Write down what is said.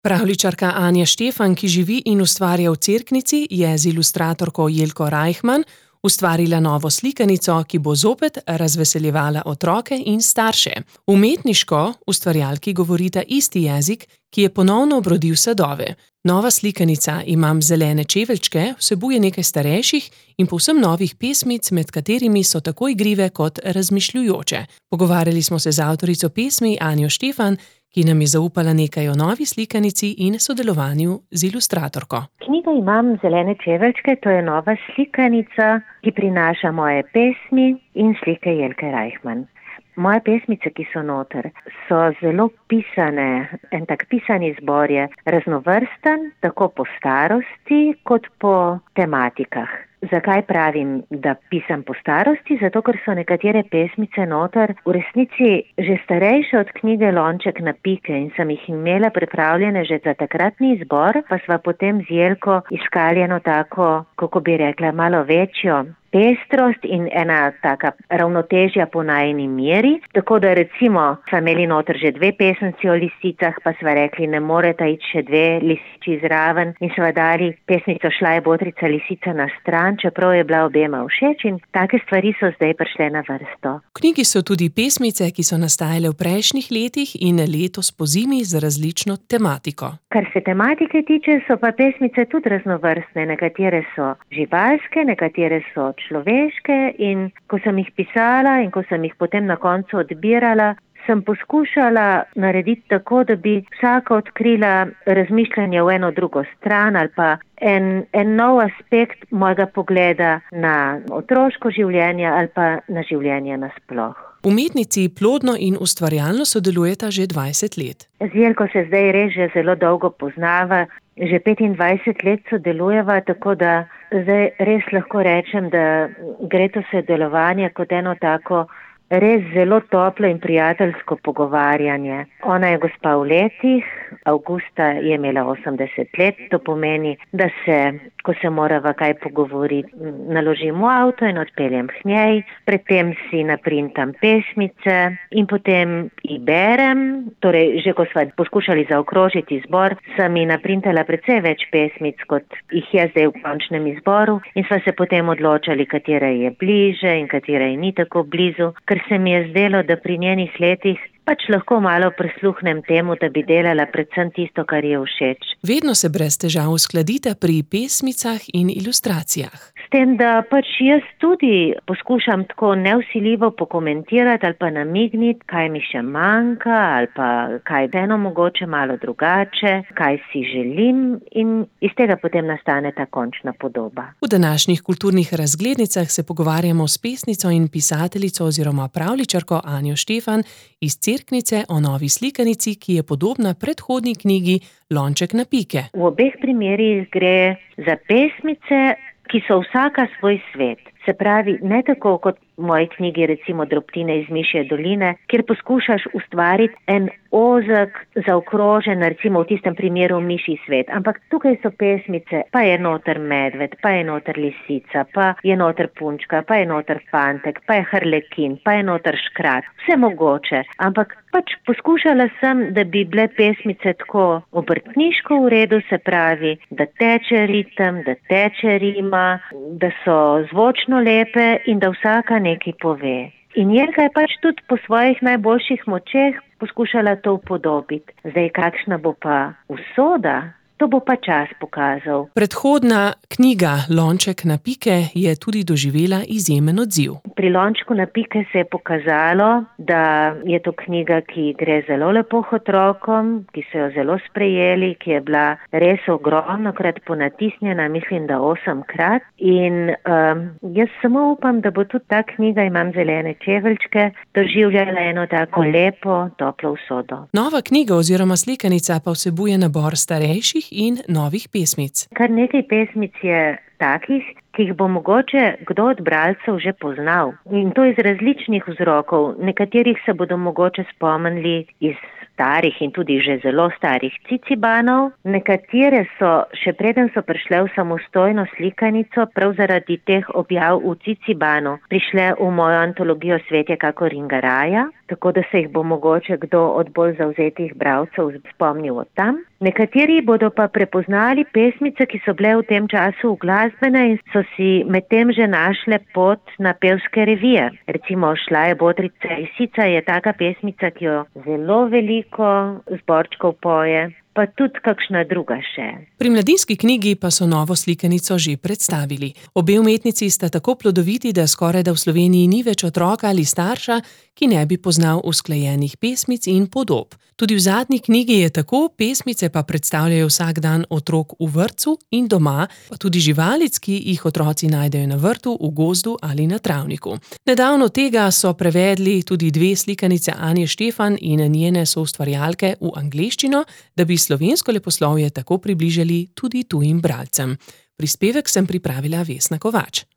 Pravljičarka Anja Štefan, ki živi in ustvarja v Cerknici, je z ilustratorko Jelko Reichman ustvarila novo slikanico, ki bo zopet razveseljevala otroke in starše. Umetniško ustvarjalki govorita isti jezik, ki je ponovno obrodil sadove. Nova slikanica Imam zelene čeveljčke vsebuje nekaj starejših in povsem novih pesmic, med katerimi so tako igrive kot razmišljujoče. Pogovarjali smo se z avtorico pesmi Anjo Štefan, ki nam je zaupala nekaj o novi slikanici in sodelovanju z ilustratorko. Knjiga Imam zelene čeveljčke, to je nova slikanica, ki prinaša moje pesmi in slike Jelke Reichman. Moje pesmice, ki so noter, so zelo pisane. En tak pisani zbor je raznovrsten, tako po starosti kot po tematikah. Zakaj pravim, da pisam po starosti? Zato, ker so nekatere pesmice noter v resnici že starejše od knjige Lonček na pike in sem jih imela pripravljene že za takratni izbor, pa sva potem z Jelko iskali eno tako, kako bi rekla, malo večjo pestrost in ena taka ravnotežja po najini meri. Tako da recimo sva imeli noter že 2 pesnici o lisicah, pa sva rekli, ne moreta iti še 2 lisiči zraven in sva dali pesnico Šla je botrica lisica na stran, čeprav je bila obema všeč, in take stvari so zdaj prišle na vrsto. V knjigi so tudi pesmice, ki so nastajale v prejšnjih letih in letos pozimi z različno tematiko. Kar se tematike tiče, so pa pesmice tudi raznovrstne. Nekatere so živalske, nekatere so človeške, in ko sem jih pisala in ko sem jih potem na koncu odbirala, sem poskušala narediti tako, da bi vsaka odkrila razmišljanje v eno drugo stran ali pa en nov aspekt mojega pogleda na otroško življenje ali pa na življenje nasploh. Umetnici plodno in ustvarjalno sodelujeta že 20 let. Z Jelko se zdaj res že zelo dolgo poznava, že 25 let sodelujeva, tako da zdaj res lahko rečem, da gre to sodelovanje kot eno tako res zelo toplo in prijateljsko pogovarjanje. Ona je gospa v letih, avgusta je imela 80 let, to pomeni, da se, ko se morava kaj pogovoriti, naložim v avto in odpeljem k njej, predtem si naprintam pesmice in potem jih berem. Torej, že ko sva poskušali zaokrožiti izbor, sem ji naprintala precej več pesmic, kot jih je zdaj v končnem izboru, in sva se potem odločali, katera je bliže in katera je ni tako blizu, ker se mi je zdelo, da pri njenih letih pač lahko malo prisluhnem temu, da bi delala predvsem tisto, kar je všeč. Vedno se brez težav uskladite pri pesmicah in ilustracijah. S tem, da pač jaz tudi poskušam tako nevsiljivo pokomentirati ali pa namigniti, kaj mi še manjka ali pa kaj eno mogoče malo drugače, kaj si želim, in iz tega potem nastane ta končna podoba. V današnjih kulturnih razglednicah se pogovarjamo s pesnico in pisateljico oziroma pravljičarko Anjo Štefan iz Cerknice o novi slikanici, ki je podobna predhodni knjigi Lonček na pike. V obeh primerih gre za pesmice, ki so vsaka svoj svet. Se pravi, ne tako kot v moji knjigi recimo Drobtine iz Mišje doline, kjer poskušaš ustvariti en ozek, zaokrožen, recimo v tistem primeru mišji svet. Ampak tukaj so pesmice, pa je noter medved, pa je noter lisica, pa je noter punčka, pa je noter fantek, pa je harlekin, pa je noter škrat. Vse mogoče, ampak pač poskušala sem, da bi bile pesmice tako obrtniško v redu, se pravi, da teče ritem, da teče rima, da so zvočno lepe in da vsaka nekaj pove. In Jelka je pač tudi po svojih najboljših močeh poskušala to upodobiti. Zdaj, kakšna bo pa usoda, to bo pa čas pokazal. Predhodna knjiga Lonček na pike je tudi doživela izjemen odziv. Pri Lončku na pike se je pokazalo, da je to knjiga, ki gre zelo lepo otrokom, ki so jo zelo sprejeli, ki je bila res ogromnokrat ponatisnjena, mislim, da 8-krat. In jaz samo upam, da bo tudi ta knjiga Imam zelene čeveljčke doživljala eno tako lepo, toplo usodo. Nova knjiga oziroma slikanica pa vsebuje nabor starejših in novih pesmic. Kar nekaj pesmic je takih, ki jih bo mogoče kdo od bralcev že poznal. In to iz različnih vzrokov. Nekaterih se bodo mogoče spomnili iz starih in tudi že zelo starih Cicibanov. Nekatere so, še preden so prišle v samostojno slikanico, prav zaradi teh objav v Cicibanu, prišle v mojo antologijo Svet je kakor Ringaraja. tako da se jih bo mogoče kdo od bolj zavzetih bralcev spomnil od tam. Nekateri bodo pa prepoznali pesmice, ki so bile v tem času uglasbene in so si medtem že našle pot na pevske revije. Recimo Šla je Botrica lisica je taka pesmica, ki jo zelo veliko zborčkov poje, pa tudi kakšna druga še. Pri Mladinski knjigi pa so novo slikanico že predstavili. Obe umetnici sta tako plodoviti, da skorajda v Sloveniji ni več otroka ali starša, ki ne bi poznal usklajenih pesmic in podob. Tudi v zadnji knjigi je tako, pesmice pa predstavljajo vsak dan otrok v vrtcu in doma, pa tudi živalic, ki jih otroci najdejo na vrtu, v gozdu ali na travniku. Nedavno tega so prevedli tudi 2 slikanice Anje Štefan in njene soustvarjalke v angleščino, da bi slovensko leposlovje tako približali tudi tujim bralcem. Prispevek sem pripravila Vesna Kovač.